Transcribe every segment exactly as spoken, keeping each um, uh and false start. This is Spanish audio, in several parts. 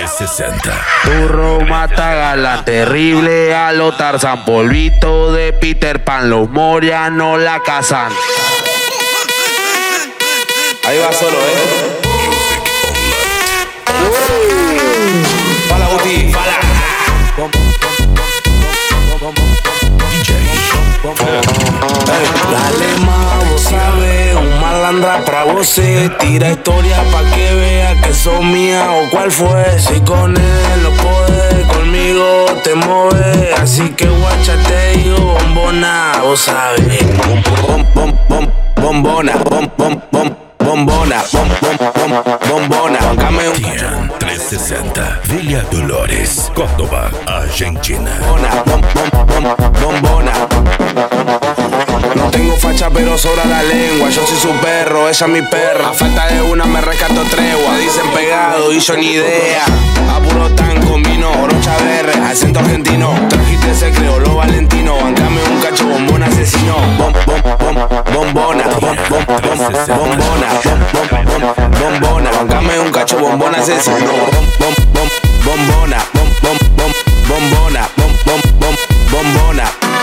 trescientos sesenta. Turro mata galán terrible a lo Tarzán, polvito de Peter Pan, los Moria no la cazan. Ahí va solo, eh. Fala, Guti, fala. D J. Dale más, vos sabés, un malandra pra você. Tira historia pa' que vea que son mía o cuál fue. Si con él no podés, conmigo te mueves. Así que guachate y bombona, vos sabés. Bom, bom, bom, bom, bombona, bom, bom, bom, bombona, bom, bom, bom, bombona. Bancame un Tian trescientos sesenta. Villa Dolores, Córdoba, Argentina. bombona, bom, bom, bom, bombona. No tengo facha pero sobra la lengua. Yo soy su perro, ella mi perra. A falta de una me rescato tregua. Dicen pegado y yo ni idea. A puro tan con vino, brocha verde, acento argentino. Trajiste ese creolo valentino. Bancame un cacho bombón asesino. Bom, bom, bom, bombona, bom, bom, bom, bombona, bom, bom, bom, bombona. Bancame un cacho bombón asesino. Bom, bom, bom, bombona, bom, bom, bom, bombona, bom, bom, bom, bombona.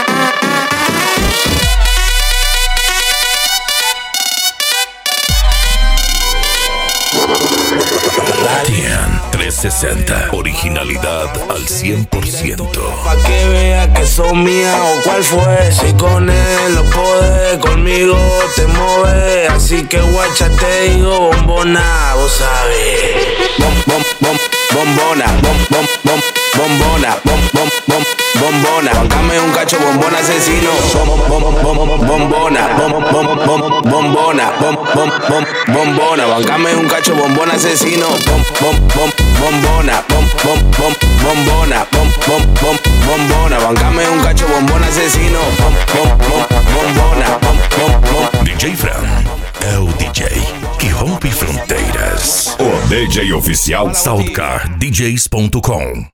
Tian trescientos sesenta. Originalidad al cien por ciento. Pa' que vea que son mía o cuál fue. Si con él no podés, conmigo te mueves. Así que guacha te digo bombona, vos sabés. Bom, bom, bom, bombona, bom, bom, bom, bombona, bom, bom, bom, bombona. Bancame un cacho bombón asesino. Bom, bom, bom, bombona, bom, bom, bom, bombona, bom, bom, bom, bombona. Bancame un cacho bombón asesino. Bom, bom, bom, bombona, bom, bom, bom, bombona, bom, bom, bom, bombona. Bancame un cacho bombón asesino. Bom, bom, bom, bombona, bom, bom, bom. D J Fran é o D J que rompe fronteiras. O D J oficial Soundcar D Js ponto com.